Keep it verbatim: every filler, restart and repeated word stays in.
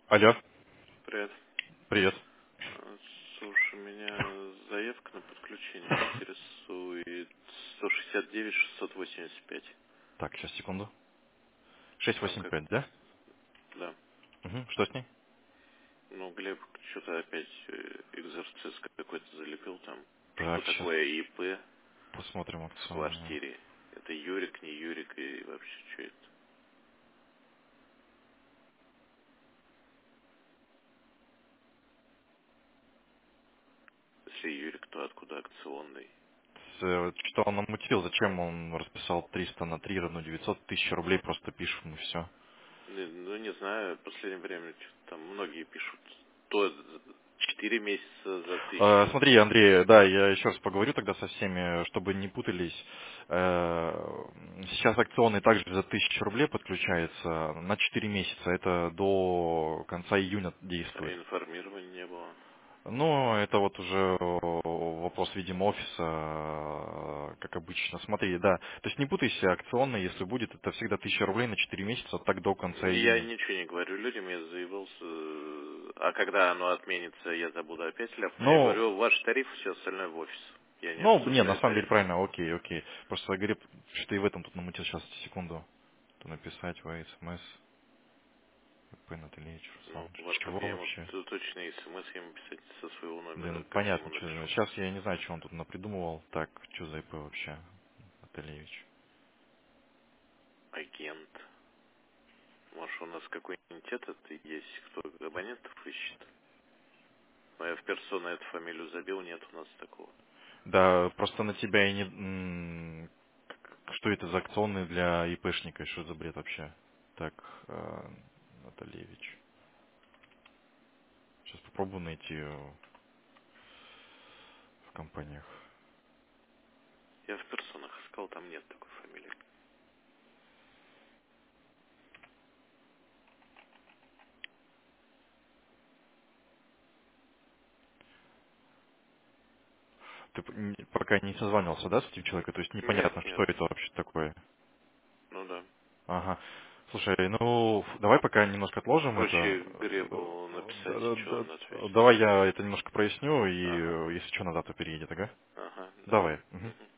Алло, Привет. привет. А, Слушай, меня заявка на подключение интересует сто шестьдесят девять шестьсот восемьдесят пять. Так, сейчас, секунду. шестьсот Там восемьдесят как, пять, да? да. Угу. Что с ней? Ну, Глеб что-то опять э, экзорцист какой-то залепил там. Что Так, сейчас такое ИП посмотрим в акционную. квартире? Это Юрик, не Юрик и вообще что это? Если Юрик, то откуда акционный? С, э, Что он намутил? Зачем он расписал триста на три равно девятьсот тысяч рублей? Просто пишем и все. Ну, ну, не знаю, в последнее время что-то там многие пишут. То четыре месяца за Э, тысячу. Смотри, Андрей, да, я еще раз поговорю тогда со всеми, чтобы не путались. Э, Сейчас акционный также за тысячу рублей подключается на четыре месяца. Это до конца июня А действует. информирования не было. Ну, это вот уже вопрос, видимо, офиса, э, как обычно. Смотри, да. То есть не путайся, акционный, если будет, это всегда тысяча рублей на четыре месяца, так до конца Я июня. ничего не говорю людям, я заявился, э, а когда оно отменится, я забуду опять ляпну. Я Ну, говорю, ваш тариф, все остальное в офис. Я не ну, не, на обсуждаю самом деле тариф. правильно, окей, окей. Просто говорит, что и в этом тут намутил сейчас, секунду. То написать в смс, П Натальевич, Ну, Руслан. вот Чего как я ему вообще? т- точно смс ему писать со своего номера, Блин, как я понятно, ему что. напишу. Сейчас я не знаю, что он тут напридумывал. Так, что за ИП вообще, Натальевич? Агент. Может, у нас какой-нибудь этот есть, кто абонентов ищет? Но я в персону эту фамилию забил, нет у нас такого. Да, просто на тебя и не... м, Что это за акционные для ИПшника? Что за бред вообще? Так, э, Натальевич. Сейчас попробую найти э, в компаниях. Я в персонах искал, там нет такой фамилии. Ты п- н- пока не созванивался, да, с этим человеком? То есть непонятно, Нет, нет. что это вообще такое. Ну да. Ага. Слушай, ну, ф- давай пока немножко отложим это. Проще Гребу Э, написать, да- что да- он да- ответит. Давай я это немножко проясню, и Ага, э, если что, на дату переедет, ага? ага, давай. Давай. Мгм. Мгм.